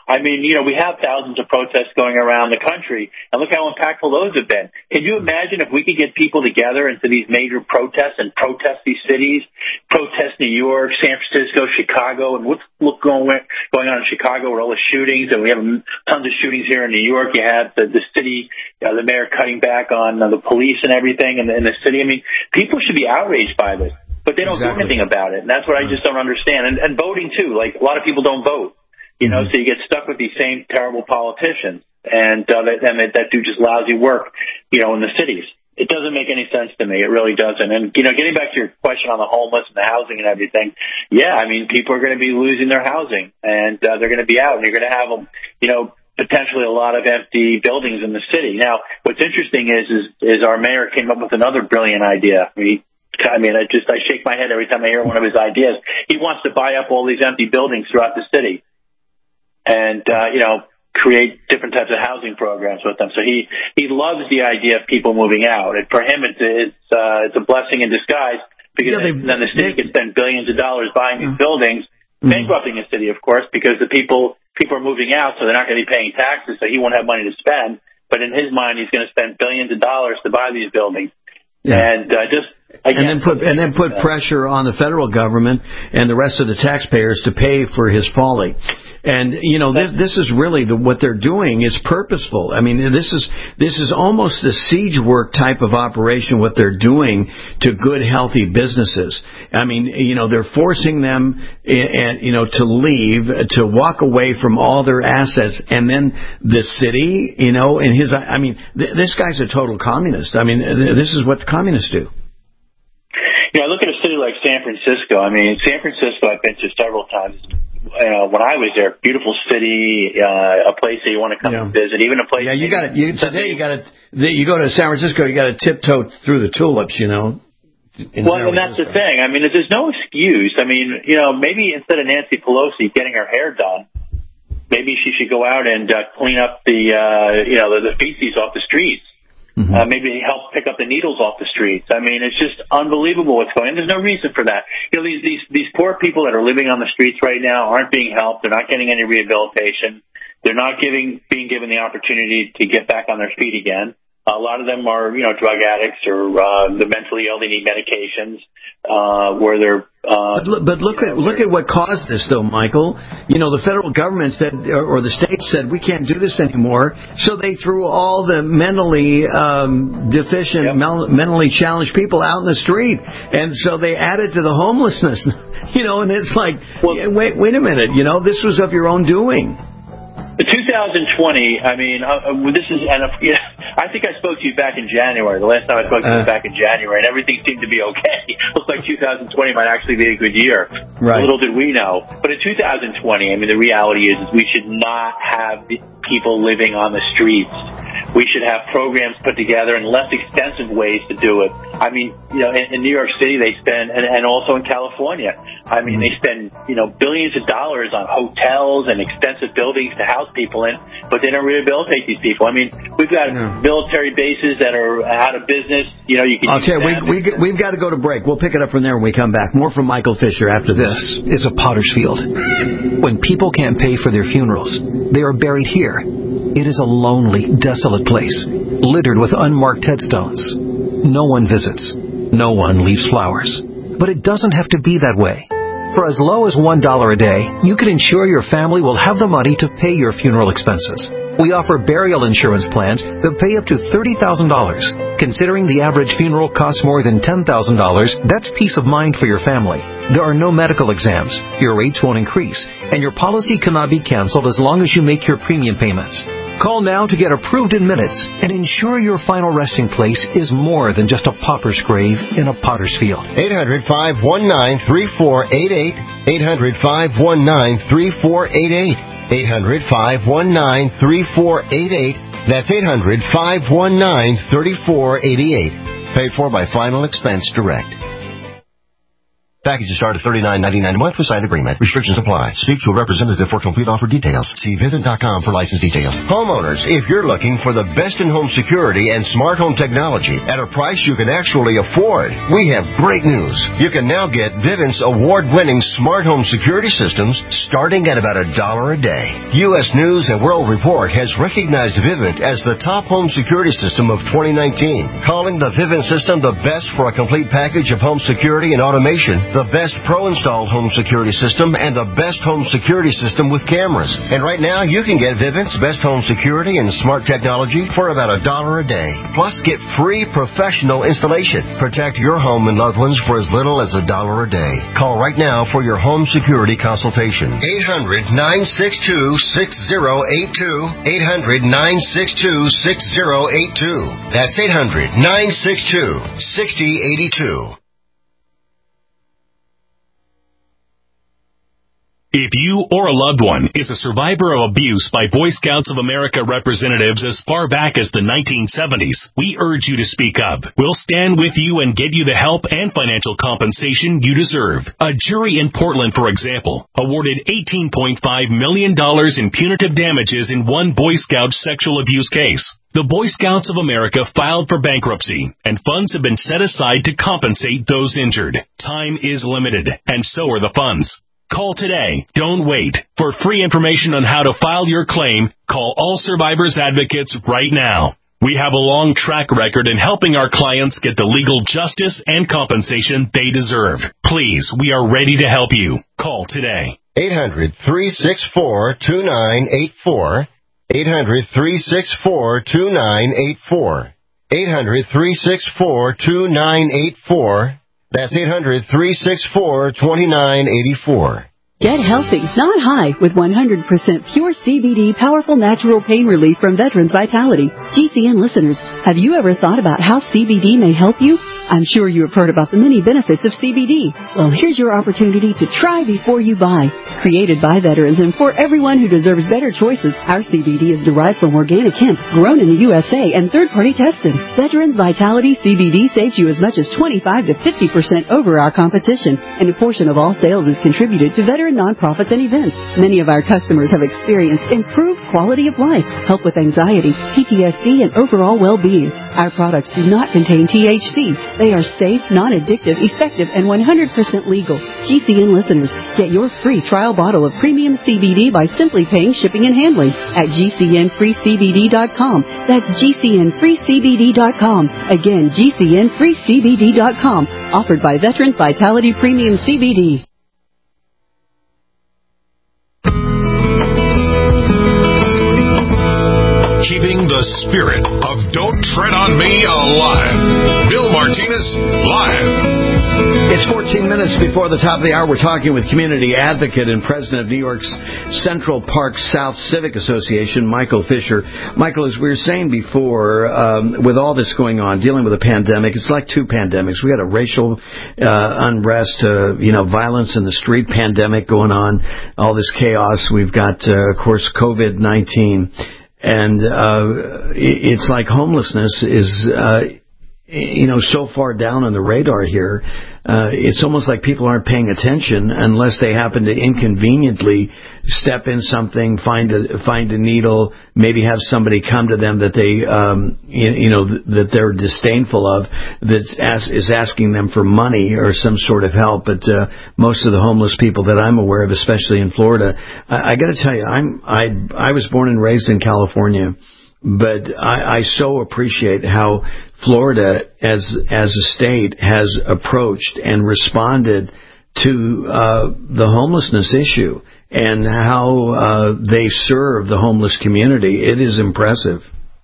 I mean, we have thousands of protests going around the country, and look how impactful those have been. Can you imagine if we could get people together into these major protests and protest these cities, protest New York, San Francisco, Chicago, and what's going on in Chicago with all the shootings, and we have tons of shootings here in New York. You have the city, the mayor cutting back on the police and everything in the city. I mean, people should be outraged by this, but they don't do anything about it, and that's what I just don't understand. And voting, too. Like, a lot of people don't vote. So you get stuck with these same terrible politicians, and that do just lousy work, in the cities. It doesn't make any sense to me. It really doesn't. And, getting back to your question on the homeless and the housing and everything, yeah, I mean, people are going to be losing their housing, and they're going to be out, and you're going to have, potentially a lot of empty buildings in the city. Now, what's interesting is our mayor came up with another brilliant idea. I shake my head every time I hear one of his ideas. He wants to buy up all these empty buildings throughout the city and, create different types of housing programs with them. So he loves the idea of people moving out. And for him, it's a blessing in disguise because then the city can spend billions of dollars buying these buildings, bankrupting the city, of course, because the people are moving out, so they're not going to be paying taxes, so he won't have money to spend. But in his mind, he's going to spend billions of dollars to buy these buildings. Yeah. And then put pressure on the federal government and the rest of the taxpayers to pay for his folly. And this is really what they're doing is purposeful. I mean, this is almost a siege work type of operation. What they're doing to good, healthy businesses. I mean, they're forcing them, to leave, to walk away from all their assets, and then the city, this guy's a total communist. I mean, this is what the communists do. I look at a city like San Francisco. I mean, San Francisco I've been to several times. When I was there, beautiful city, a place that you want to come and visit, even a place. Yeah, you go to San Francisco, you got to tiptoe through the tulips, Well, and that's the thing. I mean, there's no excuse. I mean, maybe instead of Nancy Pelosi getting her hair done, maybe she should go out and clean up the feces off the streets. Maybe help pick up the needles off the streets. I mean, it's just unbelievable what's going on. There's no reason for that. These poor people that are living on the streets right now aren't being helped. They're not getting any rehabilitation. They're not being given the opportunity to get back on their feet again. A lot of them are, drug addicts or the mentally ill. They need medications where they're. But look at what caused this, though, Michael. The federal government said, or the state said, we can't do this anymore. So they threw all the mentally deficient, mentally challenged people out in the street, and so they added to the homelessness. And it's like, wait a minute. This was of your own doing. The 2020, I mean, I think I spoke to you back in January. The last time I spoke to you was back in January, and everything seemed to be okay. Looks like 2020 might actually be a good year. Right. Little did we know. But in 2020, I mean, the reality is we should not have people living on the streets. We should have programs put together in less expensive ways to do it. I mean, in New York City, they spend, and also in California, I mean, they spend, billions of dollars on hotels and expensive buildings to house people in, but they don't rehabilitate these people. I mean, we've got military bases that are out of business. We've got to go to break. We'll pick it up from there when we come back. More from Michael Fisher after this. This is a potter's field. When people can't pay for their funerals, they are buried here. It is a lonely, desolate place, littered with unmarked headstones. No one visits. No one leaves flowers. But it doesn't have to be that way. For as low as $1 a day, you can ensure your family will have the money to pay your funeral expenses. We offer burial insurance plans that pay up to $30,000. Considering the average funeral costs more than $10,000, that's peace of mind for your family. There are no medical exams, your rates won't increase, and your policy cannot be canceled as long as you make your premium payments. Call now to get approved in minutes and ensure your final resting place is more than just a pauper's grave in a potter's field. 800-519-3488. 800-519-3488. 800-519-3488. That's 800-519-3488. Paid for by Final Expense Direct. Packages start at $39.99 a month with signed agreement. Restrictions apply. Speak to a representative for complete offer details. See Vivint.com for license details. Homeowners, if you're looking for the best in-home security and smart home technology at a price you can actually afford, we have great news. You can now get Vivint's award-winning smart home security systems starting at about $1 a day. U.S. News and World Report has recognized Vivint as the top home security system of 2019, calling the Vivint system the best for a complete package of home security and automation, the best pro-installed home security system, and the best home security system with cameras. And right now, you can get Vivint's best home security and smart technology for about $1 a day. Plus, get free professional installation. Protect your home and loved ones for as little as $1 a day. Call right now for your home security consultation. 800-962-6082. 800-962-6082. That's 800-962-6082. If you or a loved one is a survivor of abuse by Boy Scouts of America representatives as far back as the 1970s, we urge you to speak up. We'll stand with you and get you the help and financial compensation you deserve. A jury in Portland, for example, awarded $18.5 million in punitive damages in one Boy Scout sexual abuse case. The Boy Scouts of America filed for bankruptcy, and funds have been set aside to compensate those injured. Time is limited, and so are the funds. Call today. Don't wait. For free information on how to file your claim, call All Survivors Advocates right now. We have a long track record in helping our clients get the legal justice and compensation they deserve. Please, we are ready to help you. Call today. 800-364-2984. 800-364-2984. 800-364-2984. That's 800-364-2984. Get healthy, not high, with 100% pure CBD powerful natural pain relief from Veterans Vitality. GCN listeners, have you ever thought about how CBD may help you? I'm sure you have heard about the many benefits of CBD. Well, here's your opportunity to try before you buy. Created by veterans and for everyone who deserves better choices, our CBD is derived from organic hemp, grown in the USA, and third-party tested. Veterans Vitality CBD saves you as much as 25 to 50% over our competition, and a portion of all sales is contributed to veteran nonprofits and events. Many of our customers have experienced improved quality of life, help with anxiety, PTSD, and overall well-being. Our products do not contain THC. They are safe, non-addictive, effective, and 100% legal. GCN listeners, get your free trial bottle of premium CBD by simply paying shipping and handling at GCNFreeCBD.com. That's GCNFreeCBD.com. Again, GCNFreeCBD.com. Offered by Veterans Vitality Premium CBD. Keeping the spirit of Don't Tread on Me alive. Bill Martinez, live. It's 14 minutes before the top of the hour. We're talking with community advocate and president of New York's Central Park South Civic Association, Michael Fisher. Michael, as we were saying before, with all this going on, dealing with a pandemic, it's like two pandemics. We got a racial unrest, violence in the street pandemic going on, all this chaos. We've got, of course, COVID-19. And it's like homelessness is, so far down on the radar here. It's almost like people aren't paying attention unless they happen to inconveniently step in something, find a needle, maybe have somebody come to them that they, that they're disdainful of, that is asking them for money or some sort of help. But most of the homeless people that I'm aware of, especially in Florida, I got to tell you, I was born and raised in California. But I so appreciate how Florida, as a state, has approached and responded to the homelessness issue and how they serve the homeless community. It is impressive.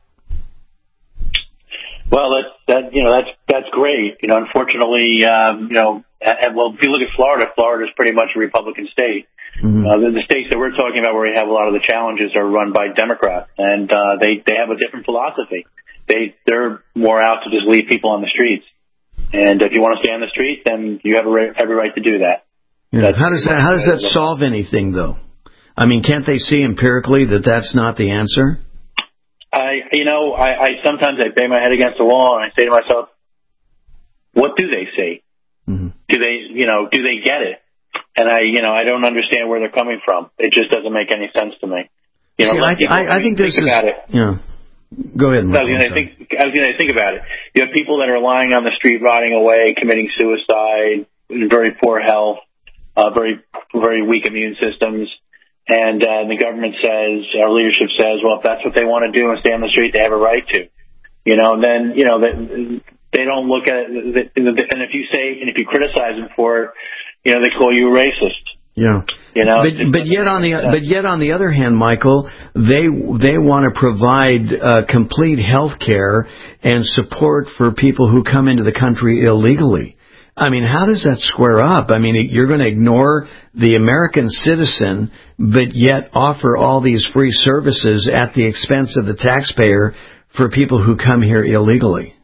Well, that's great. Unfortunately, if you look at Florida, Florida is pretty much a Republican state. Mm-hmm. The states that we're talking about where we have a lot of the challenges are run by Democrats, and they have a different philosophy. They're more out to just leave people on the streets. And if you want to stay on the street, then you have every right to do that. Yeah. How does that solve anything, though? I mean, can't they see empirically that that's not the answer? I sometimes I bang my head against the wall and I say to myself, what do they see? Mm-hmm. do they get it? And I don't understand where they're coming from. It just doesn't make any sense to me. I think this is about it. Yeah. Go ahead, Mark. I was going to think about it. You have people that are lying on the street, rotting away, committing suicide, in very poor health, very, very weak immune systems. And the government says, our leadership says, well, if that's what they want to do and stay on the street, they have a right to. And then, they don't look at it. And if you criticize them for it, they call you a racist. Yeah. But yet on the other hand, Michael, they want to provide complete health care and support for people who come into the country illegally. I mean, how does that square up? I mean, you're going to ignore the American citizen, but yet offer all these free services at the expense of the taxpayer for people who come here illegally.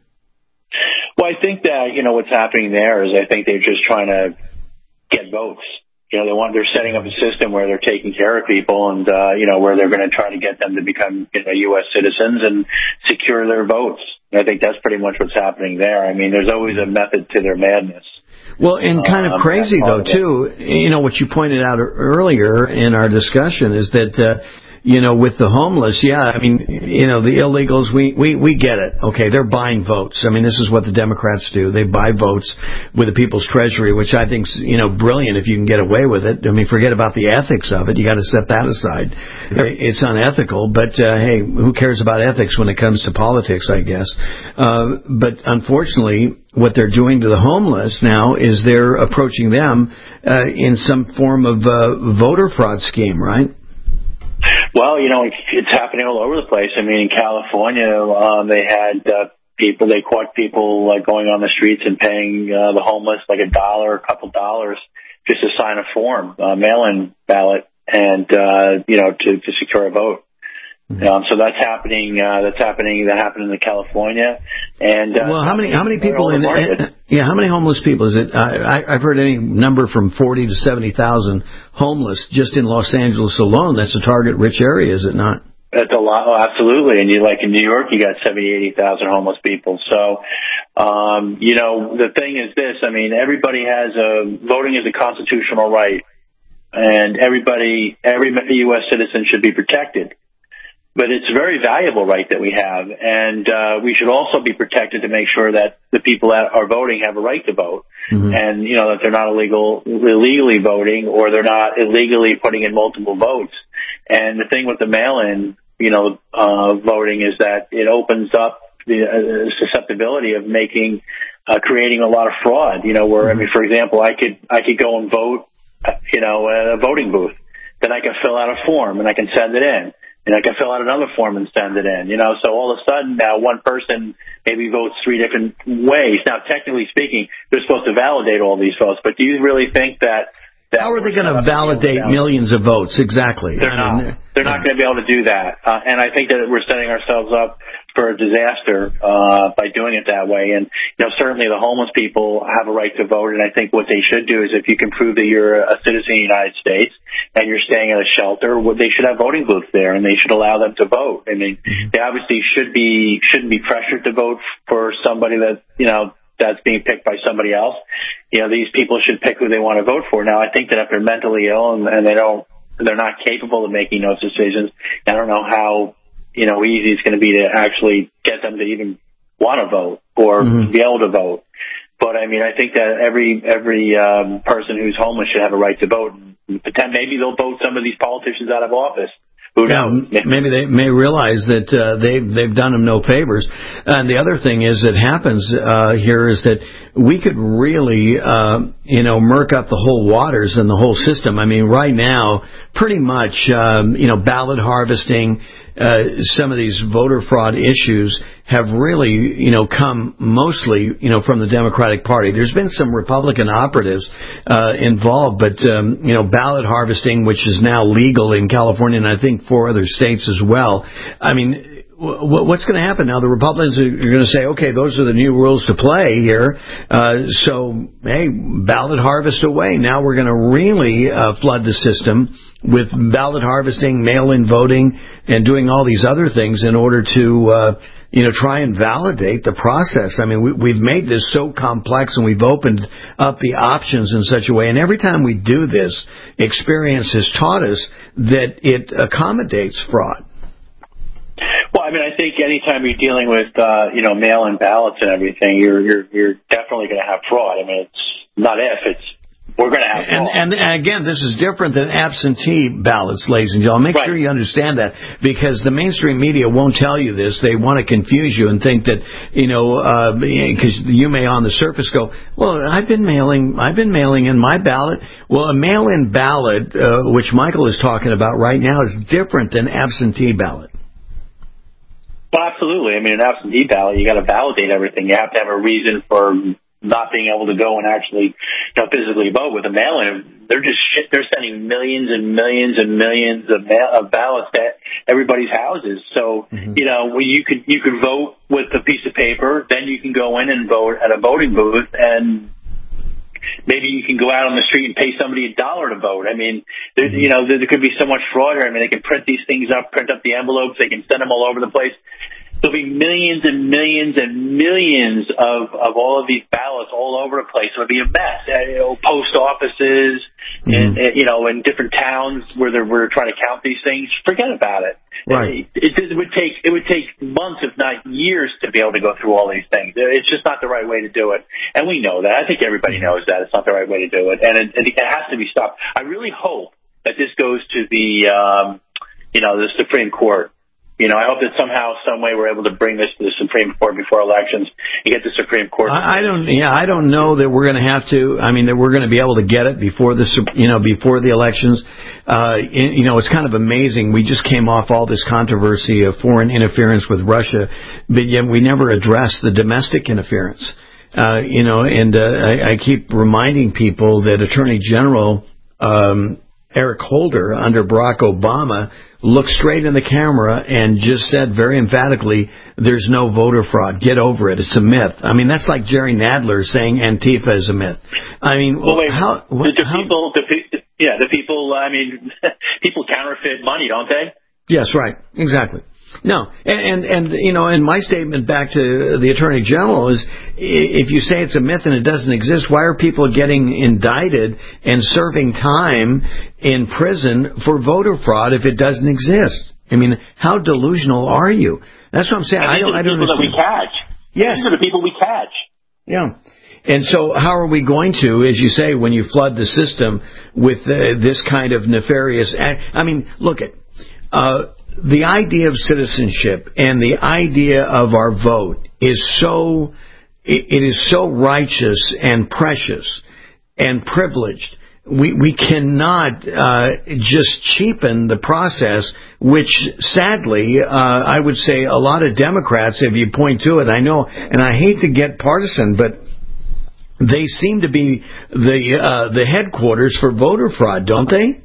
Well, I think that, what's happening there is I think they're just trying to get votes. They're setting up a system where they're taking care of people and, where they're going to try to get them to become U.S. citizens and secure their votes. I think that's pretty much what's happening there. I mean, there's always a method to their madness. Well, and kind of crazy, though, too, what you pointed out earlier in our discussion is that, with the homeless, the illegals, we get it. Okay, they're buying votes. I mean, this is what the Democrats do. They buy votes with the people's treasury, which I think's, brilliant if you can get away with it. I mean, forget about the ethics of it. You got to set that aside. It's unethical, but, hey, who cares about ethics when it comes to politics, I guess. But unfortunately, what they're doing to the homeless now is they're approaching them in some form of voter fraud scheme, right? Well, it's happening all over the place. I mean, in California, they had they caught people going on the streets and paying the homeless like $1 or a couple dollars just to sign a form, mail-in ballot, and to secure a vote. So that's happening. That happened in California. And well, how many people how many homeless people is it? I've heard any number from 40 to 70,000 homeless just in Los Angeles alone. That's a target-rich area, is it not? That's a lot. Oh, absolutely. And in New York, you got 80,000 homeless people. So, the thing is this. I mean, everybody has voting is a constitutional right, and every U.S. citizen should be protected. But it's a very valuable right that we have, and we should also be protected to make sure that the people that are voting have a right to vote, and that they're not illegally voting, or they're not illegally putting in multiple votes. And the thing with the mail-in, voting is that it opens up the susceptibility of creating a lot of fraud. Where I mean, for example, I could go and vote, at a voting booth, then I can fill out a form and I can send it in. And I can fill out another form and send it in, So all of a sudden now one person maybe votes 3 different ways. Now, technically speaking, they're supposed to validate all these votes. But do you really think that how are they going to validate millions of votes? Exactly. They're not. They're not going to be able to do that. And I think that we're setting ourselves up for a disaster by doing it that way. And certainly the homeless people have a right to vote. And I think what they should do is, if you can prove that you're a citizen of the United States and you're staying at a shelter, they should have voting booths there, and they should allow them to vote. I mean, they obviously shouldn't be pressured to vote for somebody that that's being picked by somebody else. These people should pick who they want to vote for. Now, I think that if they're mentally ill and they're not capable of making those decisions, I don't know how, easy it's going to be to actually get them to even want to vote or be able to vote. But I mean, I think that every person who's homeless should have a right to vote. Maybe they'll vote some of these politicians out of office. Who knows? Maybe they may realize that they've done them no favors. And the other thing is that happens here is that we could really murk up the whole waters and the whole system. I mean, right now, pretty much ballot harvesting, some of these voter fraud issues have really, come mostly, from the Democratic Party. There's been some Republican operatives involved, but, ballot harvesting, which is now legal in California and I think 4 other states as well. I mean, what's going to happen now? The Republicans are going to say, okay, those are the new rules to play here. So, hey, ballot harvest away. Now we're going to really flood the system with ballot harvesting, mail-in voting, and doing all these other things in order to try and validate the process. I mean, we've made this so complex, and we've opened up the options in such a way. And every time we do this, experience has taught us that it accommodates fraud. Well, I mean, I think anytime you're dealing with, mail-in ballots and everything, you're definitely going to have fraud. I mean, it's not if, it's we're going to have fraud. And again, this is different than absentee ballots, ladies and gentlemen. Make sure you understand that, because the mainstream media won't tell you this. They want to confuse you and think that, because you may on the surface go, well, I've been mailing in my ballot. Well, a mail-in ballot, which Michael is talking about right now, is different than absentee ballot. Well, absolutely. I mean, an absentee ballot, you got to validate everything. You have to have a reason for not being able to go and actually, physically vote. With a mail-in, they're sending millions and millions and millions of ballots to everybody's houses. So, you could vote with a piece of paper, then you can go in and vote at a voting booth, and maybe you can go out on the street and pay somebody $1 to vote. I mean, there could be so much fraud here. I mean, they can print these things up, print up the envelopes, they can send them all over the place. There'll be millions and millions and millions of all of these ballots all over the place. It'll be a mess. Post offices and in different towns where we're trying to count these things. Forget about it. Right. It would take months, if not years, to be able to go through all these things. It's just not the right way to do it, and we know that. I think everybody knows that it's not the right way to do it, and it has to be stopped. I really hope that this goes to the Supreme Court. I hope that somehow, some way, we're able to bring this to the Supreme Court before elections and get the Supreme Court. I don't know that we're going to have to. I mean, that we're going to be able to get it before the elections. It's kind of amazing. We just came off all this controversy of foreign interference with Russia, but yet we never addressed the domestic interference. I keep reminding people that Attorney General Eric Holder under Barack Obama looked straight in the camera and just said very emphatically, there's no voter fraud. Get over it. It's a myth. I mean, that's like Jerry Nadler saying Antifa is a myth. I mean, people counterfeit money, don't they? Yes, right. Exactly. No, and my statement back to the Attorney General is, if you say it's a myth and it doesn't exist, why are people getting indicted and serving time in prison for voter fraud if it doesn't exist? I mean, how delusional are you? That's what I'm saying. I don't understand. That we catch. Yes. These are the people we catch. Yeah. And so how are we going to, as you say, when you flood the system with this kind of nefarious act? I mean, look at the idea of citizenship and the idea of our vote is so righteous and precious and privileged. We cannot just cheapen the process, which sadly, I would say a lot of Democrats, if you point to it, I know, and I hate to get partisan, but they seem to be the headquarters for voter fraud, don't they?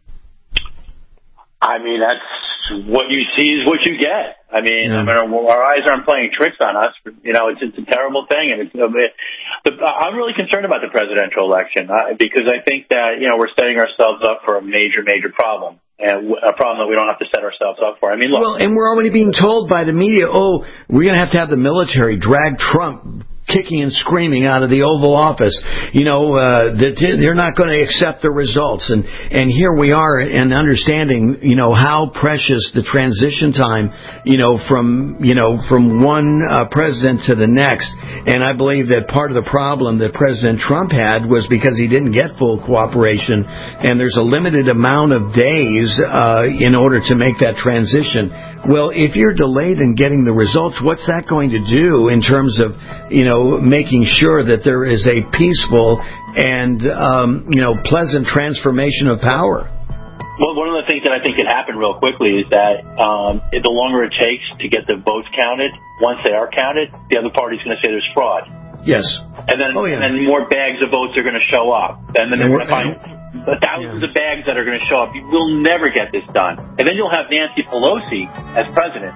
I mean, that's what you see is what you get. I mean, our eyes aren't playing tricks on us. It's a terrible thing, and I'm really concerned about the presidential election because I think that we're setting ourselves up for a major, major problem, and a problem that we don't have to set ourselves up for. I mean, look. Well, and we're already being told by the media, we're going to have the military drag Trump kicking and screaming out of the Oval Office, that they're not going to accept the results. And here we are in understanding, how precious the transition time, from one president to the next. And I believe that part of the problem that President Trump had was because he didn't get full cooperation, and there's a limited amount of days in order to make that transition. Well, if you're delayed in getting the results, what's that going to do in terms of, making sure that there is a peaceful and, pleasant transformation of power? Well, one of the things that I think could happen real quickly is that the longer it takes to get the votes counted, once they are counted, the other party's going to say there's fraud. Yes. And then, and more bags of votes are going to show up. And then they're going to find thousands of bags that are going to show up. You will never get this done. And then you'll have Nancy Pelosi as president.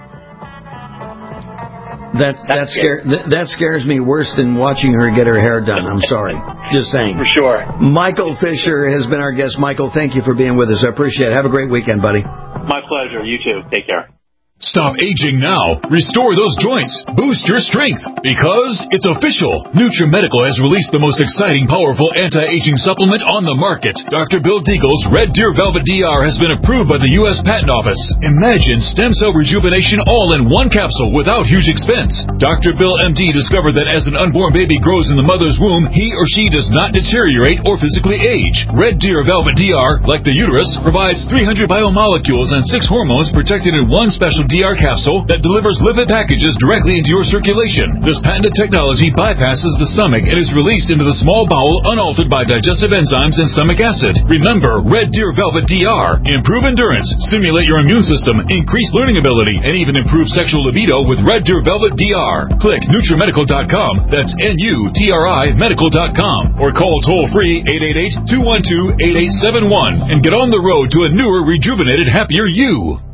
That scares me worse than watching her get her hair done. I'm sorry. Just saying. For sure. Michael Fisher has been our guest. Michael, thank you for being with us. I appreciate it. Have a great weekend, buddy. My pleasure. You too. Take care. Stop aging now. Restore those joints. Boost your strength. Because it's official. NutriMedical has released the most exciting, powerful anti-aging supplement on the market. Dr. Bill Deagle's Red Deer Velvet DR has been approved by the U.S. Patent Office. Imagine stem cell rejuvenation all in one capsule without huge expense. Dr. Bill MD discovered that as an unborn baby grows in the mother's womb, he or she does not deteriorate or physically age. Red Deer Velvet DR, like the uterus, provides 300 biomolecules and 6 hormones protected in one special DR capsule that delivers lipid packages directly into your circulation. This patented technology bypasses the stomach and is released into the small bowel unaltered by digestive enzymes and stomach acid. Remember, Red Deer Velvet DR. Improve endurance, stimulate your immune system, increase learning ability, and even improve sexual libido with Red Deer Velvet DR. Click NutriMedical.com, that's NUTRI Medical.com, or call toll-free 888-212-8871 and get on the road to a newer, rejuvenated, happier you.